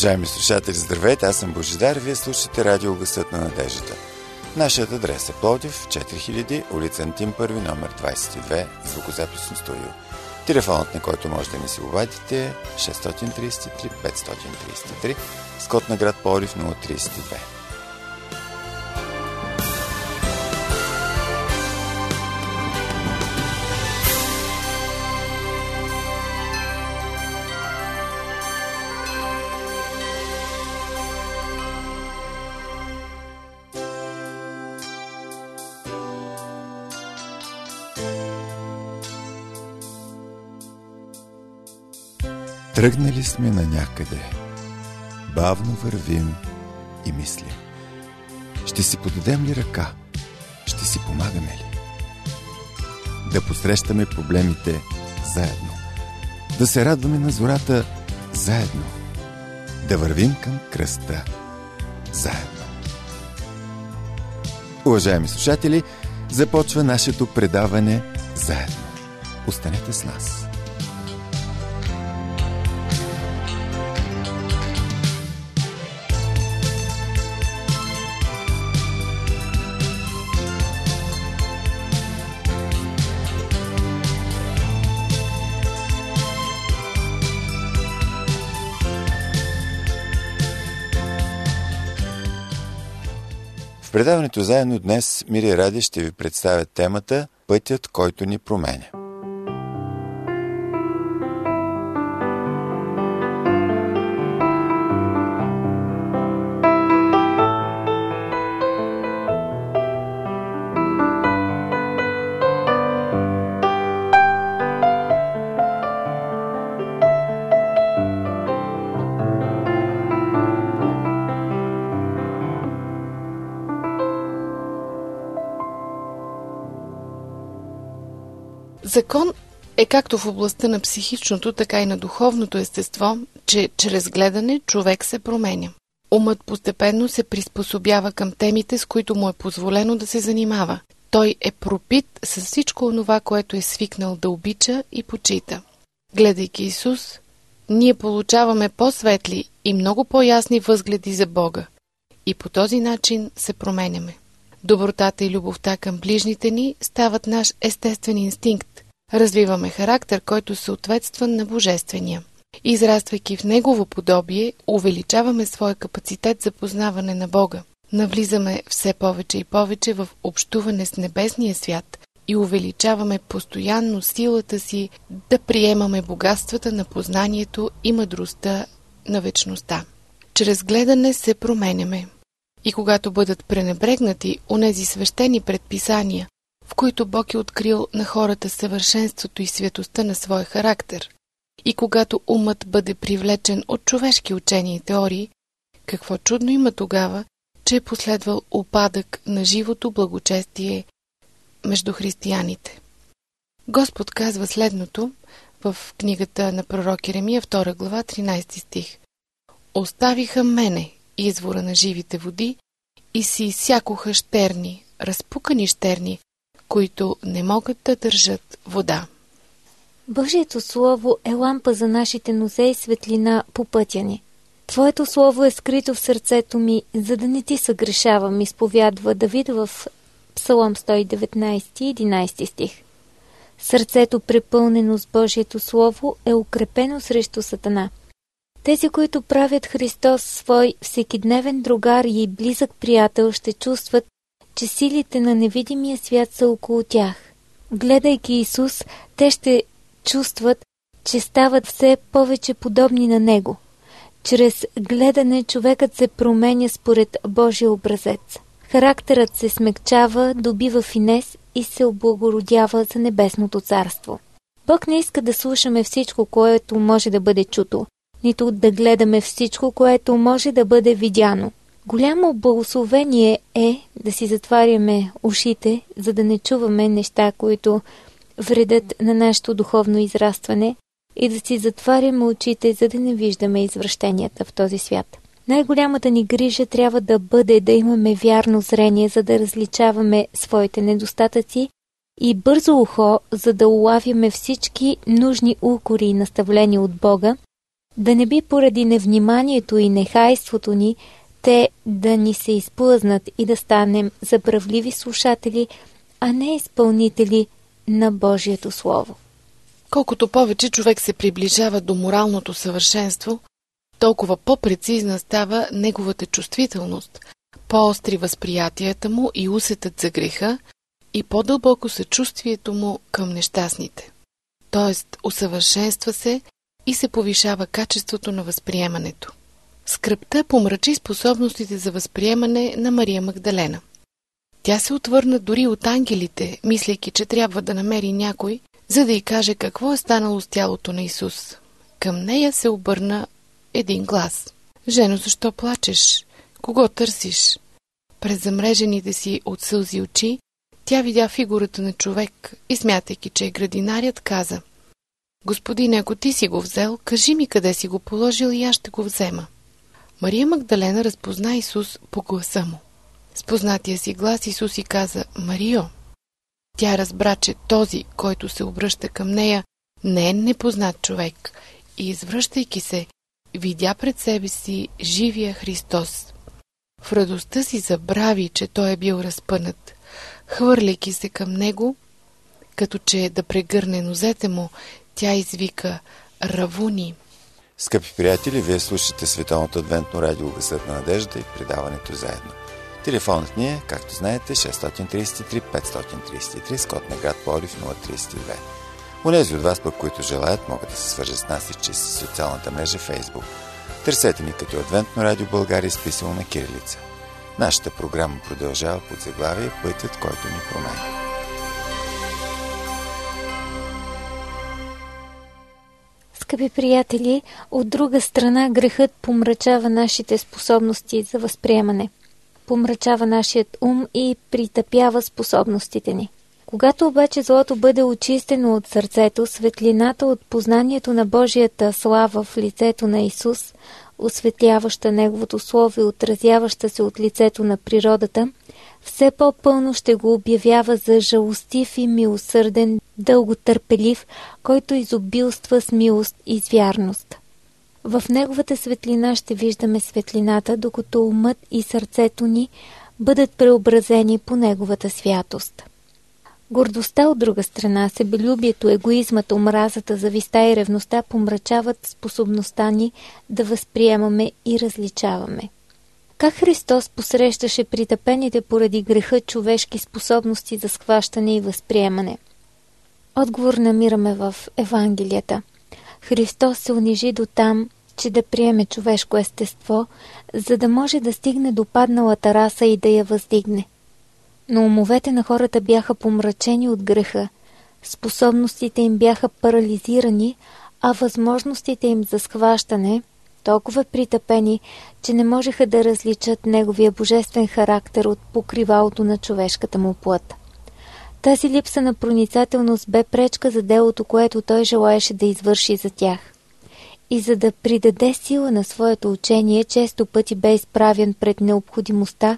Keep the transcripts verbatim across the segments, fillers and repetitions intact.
Уважаеми слушатели, здравейте, аз съм Божидар и вие слушате радио Гласът на надеждата. Нашият адрес е Пловдив, четири хиляди, улица Антим първи, номер двадесет и две, звукозаписно студио. Телефонът, на който може да ни се обадите е шест три три пет три три, с код на град Пловдив нула три две. Тръгнали сме на някъде, бавно вървим и мислим. Ще си подадем ли ръка? Ще си помагаме ли? Да посрещаме проблемите заедно. Да се радваме на зората заедно. Да вървим към кръста заедно. Уважаеми слушатели, започва нашето предаване заедно. Останете с нас. В предаването заедно днес Мири и Ради ще ви представят темата «Пътят, който ни променя». Закон е както в областта на психичното, така и на духовното естество, че чрез гледане човек се променя. Умът постепенно се приспособява към темите, с които му е позволено да се занимава. Той е пропит с всичко онова, което е свикнал да обича и почита. Гледайки Исус, ние получаваме по-светли и много по-ясни възгледи за Бога и по този начин се променяме. Добротата и любовта към ближните ни стават наш естествен инстинкт. Развиваме характер, който съответства на божествения. Израствайки в негово подобие, увеличаваме своя капацитет за познаване на Бога. Навлизаме все повече и повече в общуване с небесния свят и увеличаваме постоянно силата си да приемаме богатствата на познанието и мъдростта на вечността. Чрез гледане се променяме. И когато бъдат пренебрегнати онези свещени предписания, в които Бог е открил на хората съвършенството и светостта на своя характер, и когато умът бъде привлечен от човешки учения и теории, какво чудно има тогава, че е последвал упадък на живото благочестие между християните. Господ казва следното в книгата на пророк Еремия, втора глава, тринадесети стих. Оставиха мене, извора на живите води, и си изсякоха щерни, разпукани щерни, които не могат да държат вода. Божието Слово е лампа за нашите нозе и светлина по пътя ни. Твоето Слово е скрито в сърцето ми, за да не ти съгрешавам, изповядва Давид в Псалом сто и деветнадесети, единадесети стих. Сърцето, препълнено с Божието Слово, е укрепено срещу Сатана. Тези, които правят Христос свой всекидневен другар и близък приятел, ще чувстват, че силите на невидимия свят са около тях. Гледайки Исус, те ще чувстват, че стават все повече подобни на Него. Чрез гледане човекът се променя според Божия образец. Характерът се смекчава, добива финес и се облагородява за небесното царство. Бог не иска да слушаме всичко, което може да бъде чуто, нито да гледаме всичко, което може да бъде видяно. Голямо благословение е да си затваряме ушите, за да не чуваме неща, които вредят на нашето духовно израстване, и да си затваряме очите, за да не виждаме извращенията в този свят. Най-голямата ни грижа трябва да бъде да имаме вярно зрение, за да различаваме своите недостатъци, и бързо ухо, за да улавяме всички нужни укори и наставления от Бога, Да не би поради невниманието и нехайството ни, те да ни се изплъзнат и да станем забравливи слушатели, а не изпълнители на Божието Слово. Колкото повече човек се приближава до моралното съвършенство, толкова по-прецизна става неговата чувствителност, по-остри възприятията му и усетът за греха и по-дълбоко съчувствието му към нещастните. Тоест, усъвършенства се и се повишава качеството на възприемането. Скръбта помрачи способностите за възприемане на Мария Магдалена. Тя се отвърна дори от ангелите, мислейки, че трябва да намери някой, за да й каже какво е станало с тялото на Исус. Към нея се обърна един глас. Жено, защо плачеш? Кого търсиш? През замрежените си от сълзи очи, тя видя фигурата на човек и, смятайки, че е градинарят, каза: Господине, ако ти си го взел, кажи ми къде си го положил и аз ще го взема. Мария Магдалена разпозна Исус по гласа му. С познатия си глас Исус й каза: Марио. Тя разбра, че този, който се обръща към нея, не е непознат човек и, извръщайки се, видя пред себе си живия Христос. В радостта си забрави, че той е бил разпънат. Хвърляйки се към него, като че да прегърне нозете му, тя извика: Равуни. Скъпи приятели, вие слушате Световното адвентно радио Гласът на надеждата и предаването заедно. Телефонът ни е, както знаете, шест три три пет три три с код на град Пловдив нула три две. Онези от вас, пък, които желаят, могат да се свържат с нас и чрез социалната мрежа Facebook. Търсете ни като Адвентно радио България, изписано на кирилица. Нашата програма продължава под заглавие Пътят, който ни променя. Скъпи приятели, от друга страна грехът помрачава нашите способности за възприемане. Помрачава нашият ум и притъпява способностите ни. Когато обаче злото бъде очистено от сърцето, светлината от познанието на Божията слава в лицето на Исус, осветляваща Неговото Слово и отразяваща се от лицето на природата, все по-пълно ще го обявява за жалостив и милосърден, дълготърпелив, който изобилства с милост и с вярност. В Неговата светлина ще виждаме светлината, докато умът и сърцето ни бъдат преобразени по Неговата святост. Гордостта от друга страна, себелюбието, егоизмът, омразата, зависта и ревността помрачават способността ни да възприемаме и различаваме. Как Христос посрещаше притъпените поради греха човешки способности за схващане и възприемане? Отговор намираме в Евангелията. Христос се унижи до там, че да приеме човешко естество, за да може да стигне до падналата раса и да я въздигне. Но умовете на хората бяха помрачени от греха, способностите им бяха парализирани, а възможностите им за схващане толкова притъпени, че не можеха да различат неговия божествен характер от покривалото на човешката му плът. Тази липса на проницателност бе пречка за делото, което той желаеше да извърши за тях. И за да придаде сила на своето учение, често пъти бе изправен пред необходимостта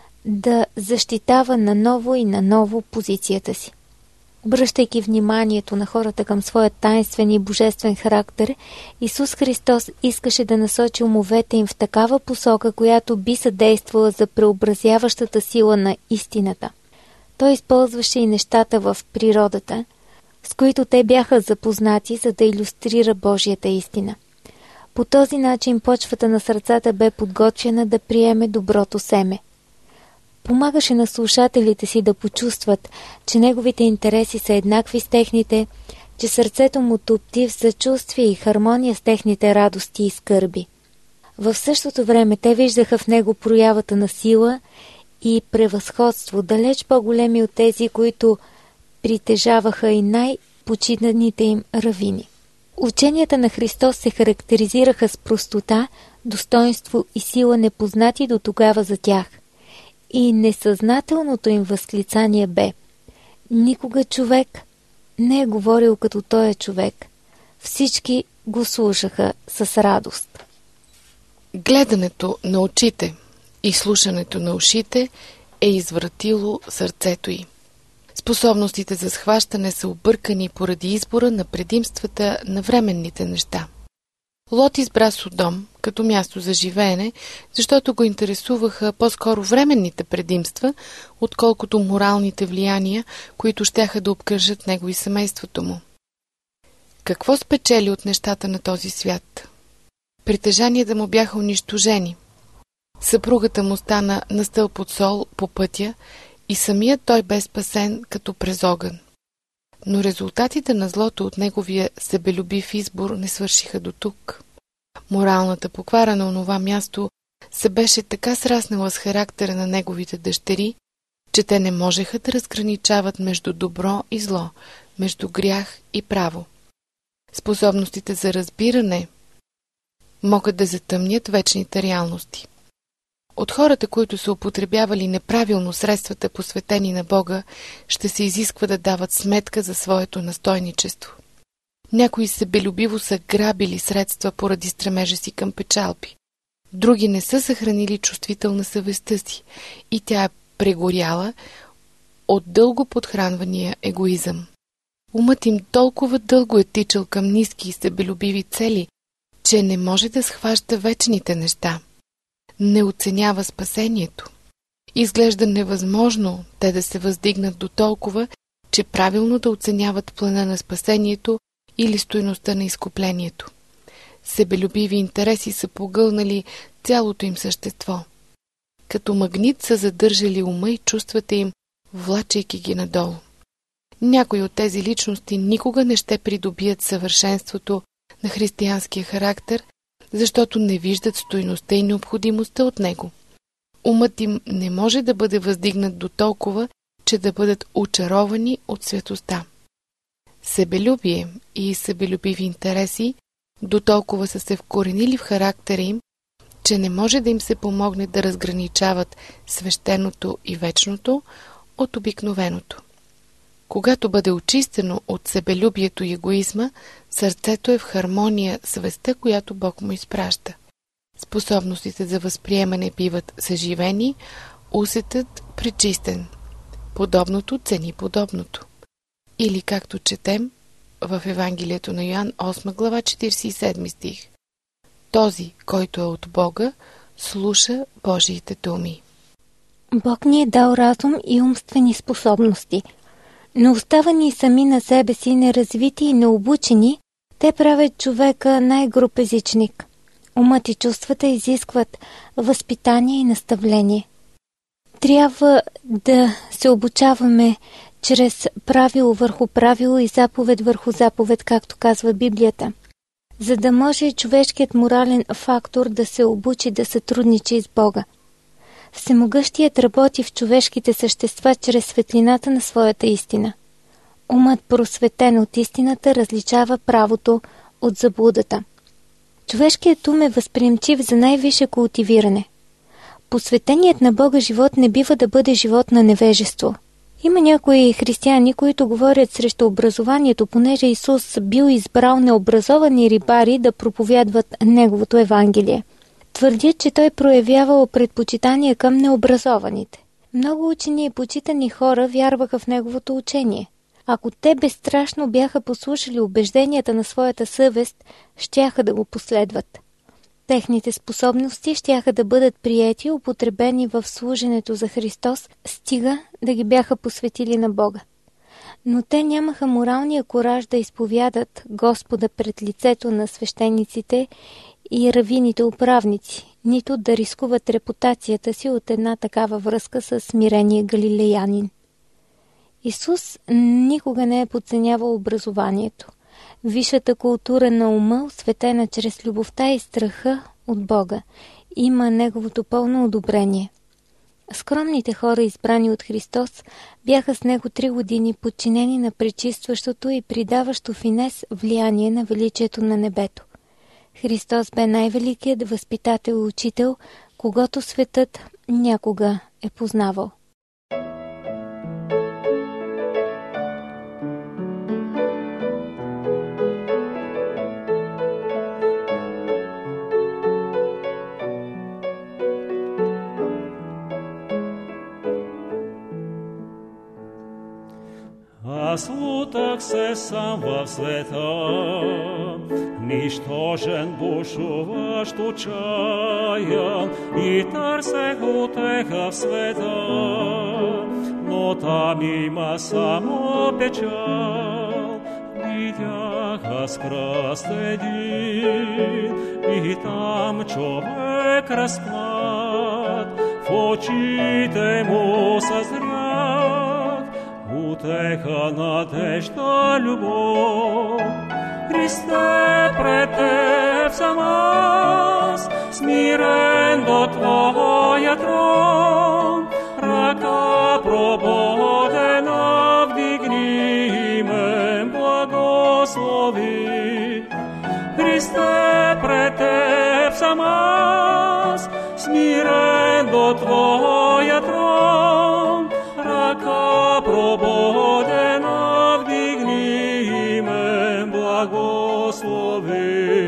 да защитава наново и наново позицията си. Обръщайки вниманието на хората към своя таинствен и божествен характер, Исус Христос искаше да насочи умовете им в такава посока, която би съдействала за преобразяващата сила на истината. Той използваше и нещата в природата, с които те бяха запознати, за да илюстрира Божията истина. По този начин почвата на сърцата бе подготвена да приеме доброто семе. Помагаше на слушателите си да почувстват, че неговите интереси са еднакви с техните, че сърцето му топти в съчувствие и хармония с техните радости и скърби. В същото време те виждаха в него проявата на сила и превъзходство, далеч по-големи от тези, които притежаваха и най-почитаните им равини. Ученията на Христос се характеризираха с простота, достоинство и сила, непознати до тогава за тях. И несъзнателното им възклицание бе: никога човек не е говорил като той е човек. Всички го слушаха с радост. Гледането на очите и слушането на ушите е извратило сърцето й. Способностите за схващане са объркани поради избора на предимствата на временните неща. Лот избра Содом като място за живеене, защото го интересуваха по-скоро временните предимства, отколкото моралните влияния, които щяха да обкръжат него и семейството му. Какво спечели от нещата на този свят? Притежанията му бяха унищожени. Съпругата му стана на стълб от сол по пътя и самият той бе спасен като през огън. Но резултатите на злото от неговия себелюбив избор не свършиха до тук. Моралната поквара на онова място се беше така сраснала с характера на неговите дъщери, че те не можеха да разграничават между добро и зло, между грях и право. Способностите за разбиране могат да затъмнят вечните реалности. От хората, които са употребявали неправилно средствата, посветени на Бога, ще се изисква да дават сметка за своето настойничество. Някои себелюбиво са грабили средства поради стремежа си към печалби. Други не са съхранили чувствителна съвестта си и тя е прегоряла от дълго подхранвания егоизъм. Умът им толкова дълго е тичал към ниски и себелюбиви цели, че не може да схваща вечните неща. Не оценява спасението. Изглежда невъзможно те да се въздигнат до толкова, че правилно да оценяват плана на спасението или стойността на изкуплението. Себелюбиви интереси са погълнали цялото им същество. Като магнит са задържали ума и чувствата им, влачайки ги надолу. Някои от тези личности никога не ще придобият съвършенството на християнския характер, защото не виждат стойността и необходимостта от него. Умът им не може да бъде въздигнат до толкова, че да бъдат очаровани от светостта. Себелюбие и себелюбиви интереси до толкова са се вкоренили в характера им, че не може да им се помогне да разграничават свещеното и вечното от обикновеното. Когато бъде очистено от себелюбието и егоизма, сърцето е в хармония с вестта, която Бог му изпраща. Способностите за възприемане биват съживени, усетът пречистен. Подобното цени подобното. Или както четем в Евангелието на Йоан, осма глава, четиридесет и седми стих. Този, който е от Бога, слуша Божиите думи. Бог ни е дал разум и умствени способности. Но оставани сами на себе си, неразвити и необучени, те правят човека най-груб езичник. Умът и чувствата изискват възпитание и наставление. Трябва да се обучаваме чрез правило върху правило и заповед върху заповед, както казва Библията, за да може човешкият морален фактор да се обучи да сътрудничи с Бога. Всемогъщият работи в човешките същества чрез светлината на своята истина. Умът, просветен от истината, различава правото от заблудата. Човешкият ум е възприемчив за най-висше култивиране. Посветеният на Бога живот не бива да бъде живот на невежество. Има някои християни, които говорят срещу образованието, понеже Исус бил избрал необразовани рибари да проповядват Неговото Евангелие. Твърдят, че той проявявал предпочитание към необразованите. Много учени и почитани хора вярваха в неговото учение. Ако те безстрашно бяха послушали убежденията на своята съвест, щяха да го последват. Техните способности щяха да бъдат приети и употребени в служенето за Христос, стига да ги бяха посветили на Бога. Но те нямаха моралния кураж да изповядат Господа пред лицето на свещениците и равините управници, нито да рискуват репутацията си от една такава връзка с смирения галилеянин. Исус никога не е подценявал образованието. Висшата култура на ума, осветена чрез любовта и страха от Бога, има неговото пълно одобрение. Скромните хора, избрани от Христос, бяха с него три години подчинени на пречистващото и придаващо финес влияние на величието на небето. Христос бе най-великият възпитател и учител, когото светът някога е познавал. Аз лутах се сам в света, нищожен, бушуващ, отчаян, и търсех утеха в света, но там има само печал. Видях аз кръст един, и там човек разпнат, в очите му съзрях утеха, надежда, любов. Христе, пред Теб съм аз, смирен до Твоя трон, ръка прободена вдигни ме, благослови. Христе, пред Теб съм аз, смирен до Твоя трон, ръка прободена вдигни ме, благослови.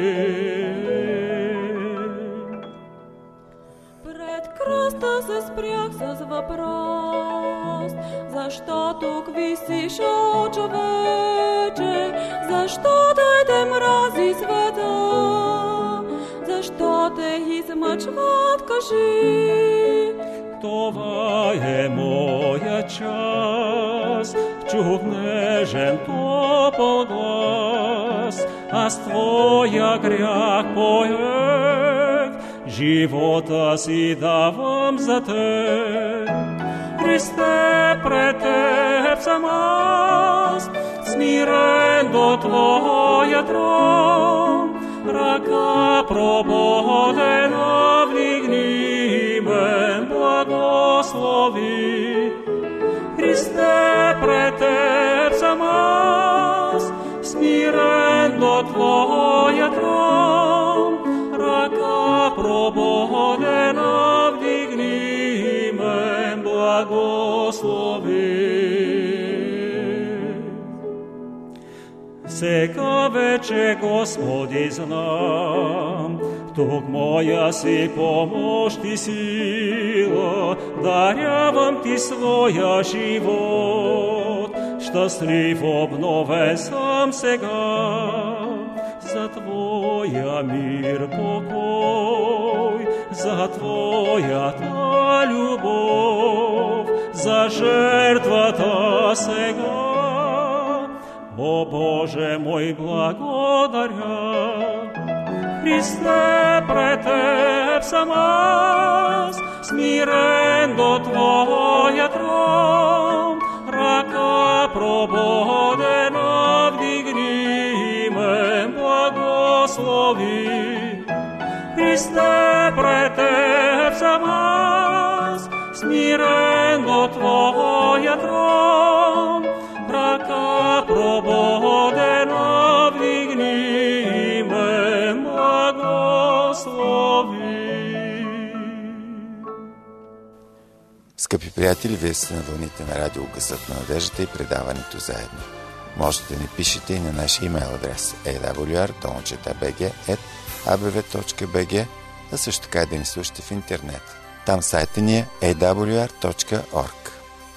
Пред кръста се спрях с въпрос: защо тук висиш, о човече? Защо те мрази света? Защо те измъчват, кажи? Това е моя час, чух нежен топъл глас, аз Твоя грях поех, живота си давам за Теб. Христе, пред Теб съм аз, смирен до Твоя трон, ръка прободена вдигни ме, благослови. Христе, пред Теб съм аз, смирен до Твоя трон, ръка прободена вдигни ме, благослови. Сега вече, Господи, знам, тук моя си помощ и сила, дарявам Ти своя живот. Щастлив, обновен съм сега, за Твоя мир, покой, за Твоята любов, за жертвата сега. О Боже мой, благодаря. Христе, пред Теб съм аз, смирен до Твоя трон, ръка прободена вдигни ме, благослови. Христе, пред Теб съм аз, смирен до Твоя трон, ръка прободена вдигни ме, благослови. Скъпи приятели, вие сте на вълните на радио Гласът на надеждата и предаването Заедно. Можете да ни пишете и на нашия имейл адрес ей дабъл ю ар точка би джи ет а бе ви точка би джи, а също така и да ни слушате в интернет. Там сайта ни е ей дабъл ю ар точка орг.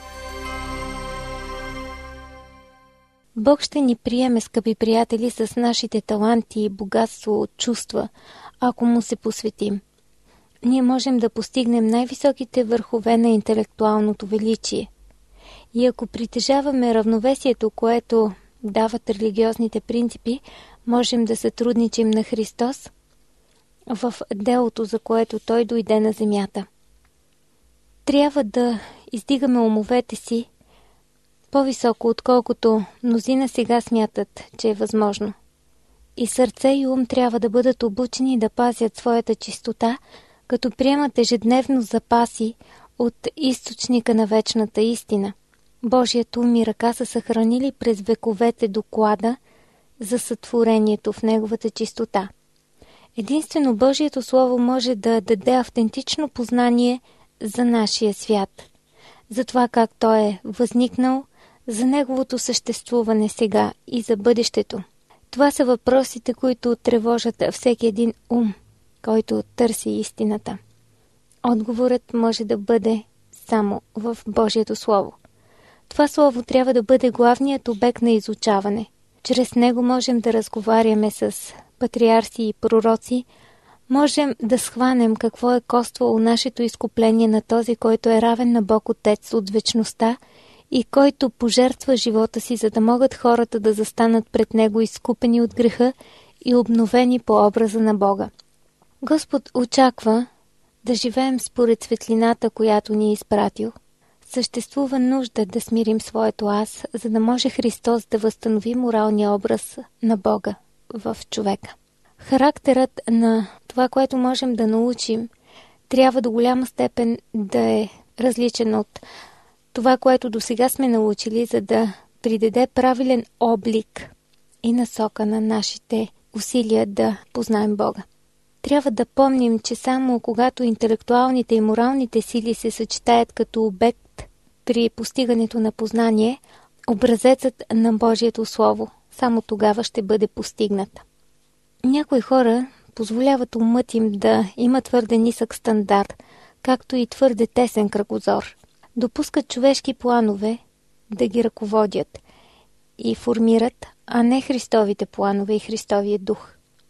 Бог ще ни приеме, скъпи приятели, с нашите таланти и богатство от чувства, ако Му се посветим. Ние можем да постигнем най-високите върхове на интелектуалното величие. И ако притежаваме равновесието, което дават религиозните принципи, можем да сътрудничим на Христос в делото, за което Той дойде на земята. Трябва да издигаме умовете си по-високо, отколкото мнозина сега смятат, че е възможно. И сърце и ум трябва да бъдат обучени да пазят своята чистота, като приемат ежедневно запаси от източника на вечната истина. Божият ум и ръка са съхранили през вековете доклада за сътворението в неговата чистота. Единствено Божието Слово може да даде автентично познание за нашия свят, за това как той е възникнал, за неговото съществуване сега и за бъдещето. Това са въпросите, които тревожат всеки един ум, който търси истината. Отговорът може да бъде само в Божието Слово. Това слово трябва да бъде главният обект на изучаване. Чрез него можем да разговаряме с патриарси и пророци, можем да схванем какво е коствало нашето изкупление на този, който е равен на Бог Отец от вечността и който пожертва живота си, за да могат хората да застанат пред него изкупени от греха и обновени по образа на Бога. Господ очаква да живеем според светлината, която ни е изпратил. Съществува нужда да смирим своето аз, за да може Христос да възстанови моралния образ на Бога в човека. Характерът на това, което можем да научим, трябва до голяма степен да е различен от това, което досега сме научили, за да придаде правилен облик и насока на нашите усилия да познаем Бога. Трябва да помним, че само когато интелектуалните и моралните сили се съчетаят като обект при постигането на познание, образецът на Божието Слово само тогава ще бъде постигнат. Някои хора позволяват умът им да има твърде нисък стандарт, както и твърде тесен кръгозор. Допускат човешки планове да ги ръководят и формират, а не Христовите планове и Христовия дух.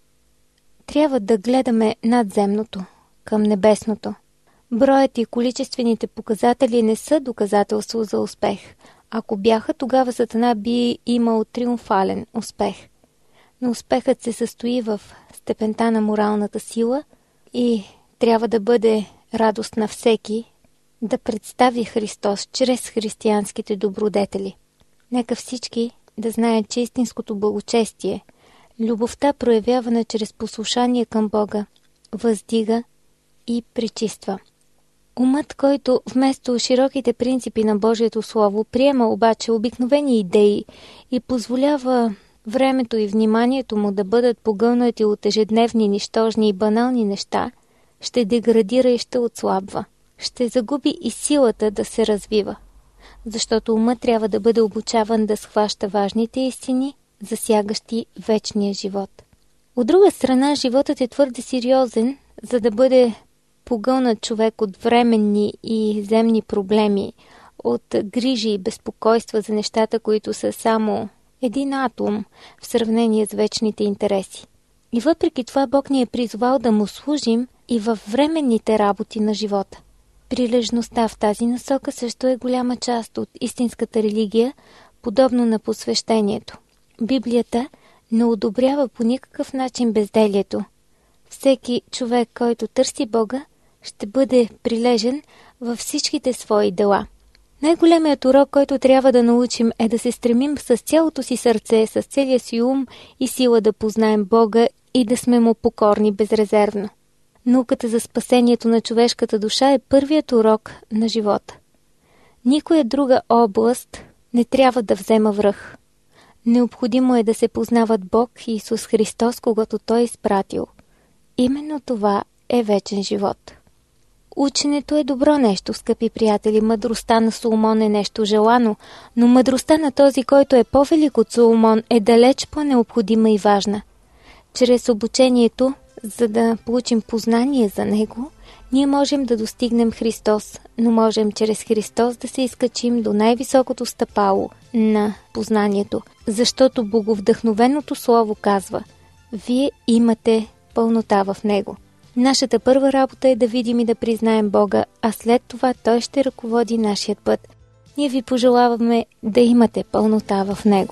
Трябва да гледаме надземното, към небесното. Броят и количествените показатели не са доказателство за успех. Ако бяха, тогава Сатана би имал триумфален успех. Но успехът се състои в степента на моралната сила и трябва да бъде радост на всеки да представи Христос чрез християнските добродетели. Нека всички да знаят, че истинското благочестие, любовта, проявявана чрез послушание към Бога, въздига и пречиства. Умът, който вместо широките принципи на Божието Слово приема обаче обикновени идеи и позволява времето и вниманието му да бъдат погълнати от ежедневни, нищожни и банални неща, ще деградира и ще отслабва. Ще загуби и силата да се развива, защото умът трябва да бъде обучаван да схваща важните истини, засягащи вечния живот. От друга страна, животът е твърде сериозен, за да бъде погълнат човек от временни и земни проблеми, от грижи и безпокойства за нещата, които са само един атом в сравнение с вечните интереси. И въпреки това Бог ни е призвал да му служим и във временните работи на живота. Прилежността в тази насока също е голяма част от истинската религия, подобно на посвещението. Библията не одобрява по никакъв начин безделието. Всеки човек, който търси Бога, ще бъде прилежен във всичките свои дела. Най-големият урок, който трябва да научим, е да се стремим с цялото си сърце, с целия си ум и сила да познаем Бога и да сме му покорни безрезервно. Науката за спасението на човешката душа е първият урок на живота. Никоя друга област не трябва да взема връх. Необходимо е да се познават Бог и Исус Христос, когато Той е изпратил. Именно това е вечен живот. Ученето е добро нещо, скъпи приятели. Мъдростта на Соломон е нещо желано, но мъдростта на този, който е по-велик от Соломон, е далеч по-необходима и важна. Чрез обучението, за да получим познание за Него, ние можем да достигнем Христос, но можем чрез Христос да се изкачим до най-високото стъпало на познанието, защото боговдъхновеното Слово казва: вие имате пълнота в Него. Нашата първа работа е да видим и да признаем Бога, а след това Той ще ръководи нашият път. Ние ви пожелаваме да имате пълнота в Него.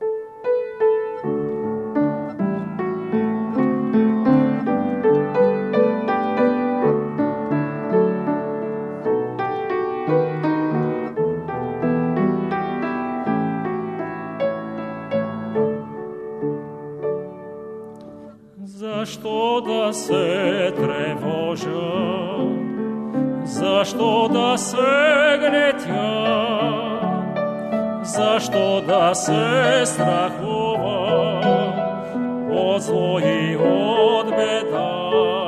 Защо да се тревожа? Защо да се гнетя? Защо да се страхувам от зло и от беда?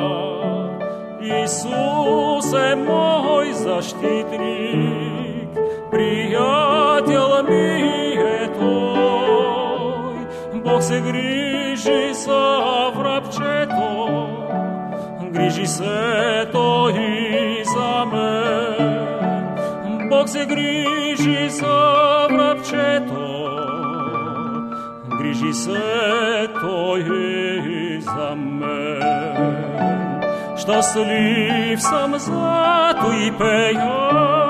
Исус е мой защитник, приятел ми е Той. Бог се грижи за врабчето, грижи се Той и за мен. Бог се грижи за врабчето, грижи се Той и за мен. Щастлив съм, зато и пея,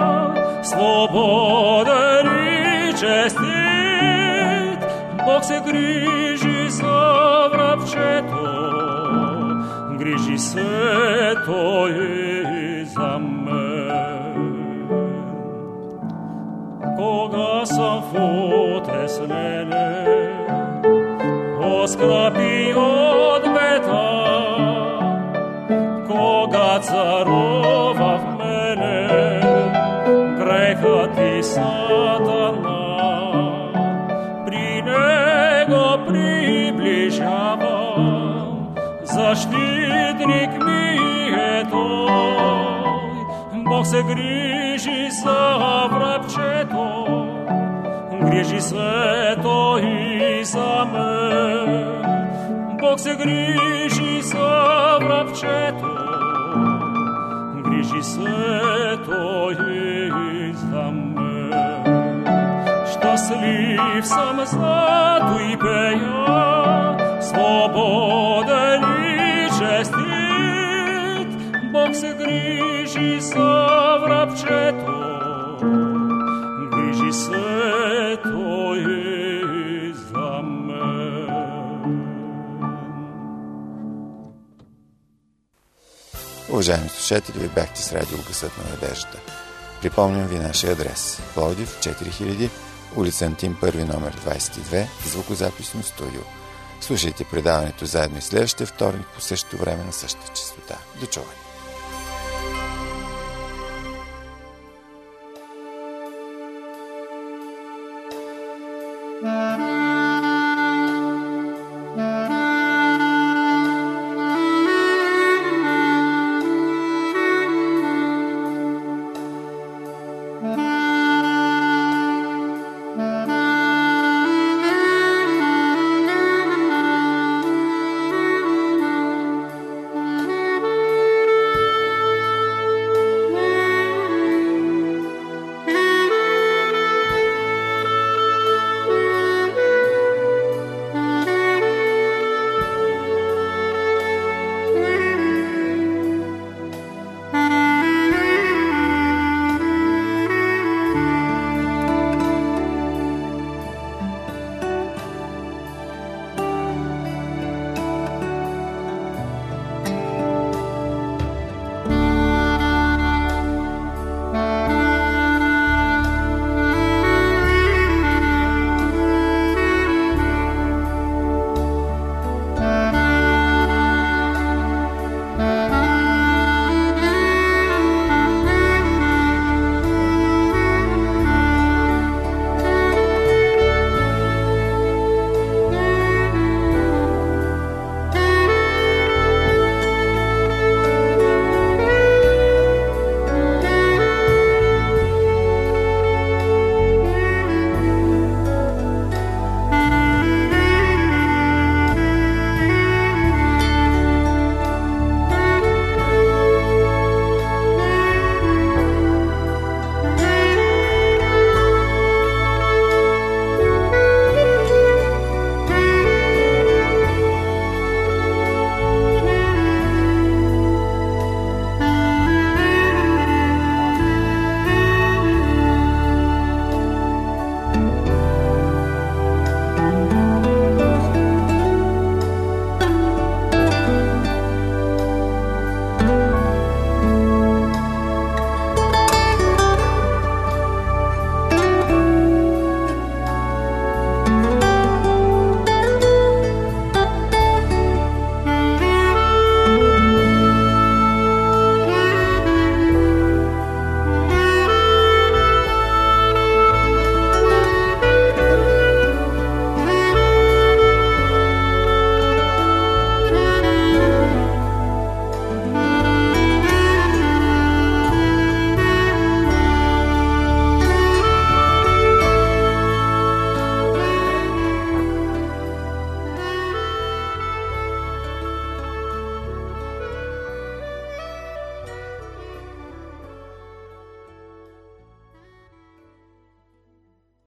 свободен и честит. Бог се грижи за врабчето, грижи се Той и за мен. Кога съм в утеснение, оскръпи от беда, кога царува в мене грехът и сатана, при него приближавам, защитник ми е Той. Бог се грижи за врабчето, грижи се Той и за мен. Бог се грижи за врабчето, грижи се Той и за мен. Щастлив съм, зато и пея, свободен и честит. Бог се грижи за врабчето, грижи се Той и за мен. Уважаеми слушатели, ви бяхте с радио Гласът на надеждата. Припомням ви нашия адрес: Пловдив, четири хиляди, улица Антим първи, номер двадесет и две, звукозаписно студио. Слушайте предаването заедно и следващия вторник по същото време на същата честота. До чуване! Thank you.